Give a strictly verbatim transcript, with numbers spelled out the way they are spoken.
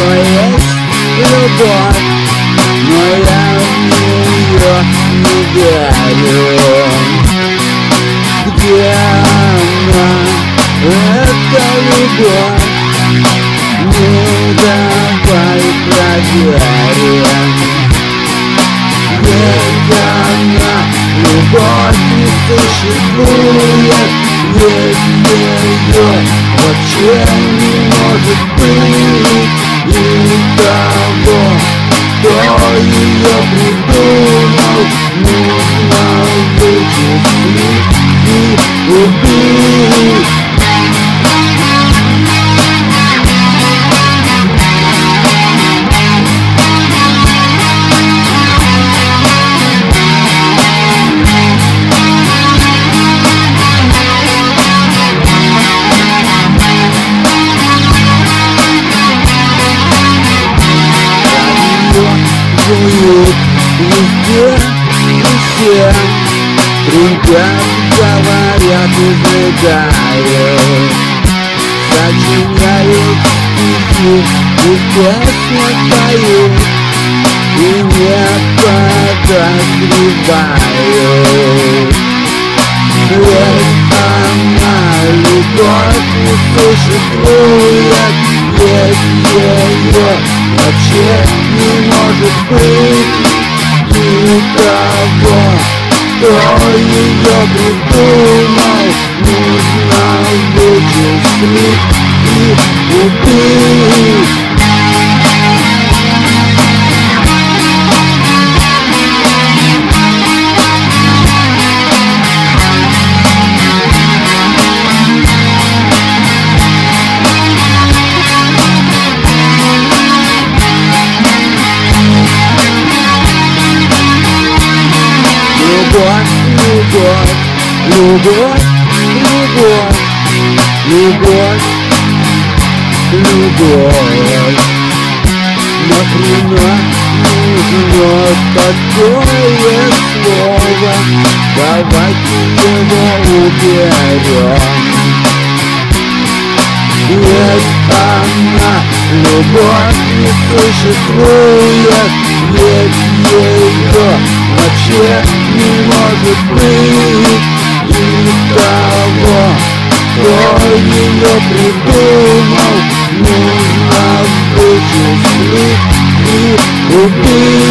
есть любовь, но я в нее не верю. Где она, эта любовь? Ну давай проверим. Ведь она, любовь не существует, ведь ее вообще не может быть. И того, кто ее придумал, нужно вычислить и убить. Живут везде и все, трубят, говорят и сжигают, сочиняют стихи и песни поют, и не подозревают. Ведь она, любовь, не существует, ведь ее вообще не может быть. И того, кто ее придумал, нужно вычислить и убить. Любовь, любовь, любовь, любовь, любовь. Нахрена нужно такое слово? Давайте его уберем. Ведь она, любовь, не существует, ведь ее вообще не может быть. И того, кто ее придумал, нужно вычислить и убить.